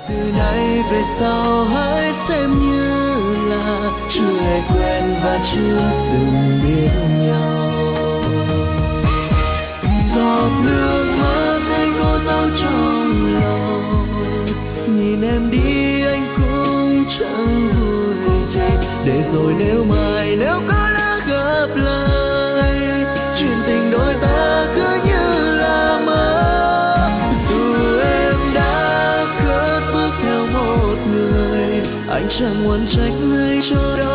từ nay về sau hãy xem như là chưa hề quen và chưa từng biết nhau. Giọt nước mắt anh có dấu trong lòng, nhìn em đi anh cũng chẳng vui gì. Để rồi nếu mai nếu có đã gặp lại, chuyện tình đôi ta cứ như là mơ. Dù em đã cất bước theo một người, anh chẳng muốn trách hay cho đâu.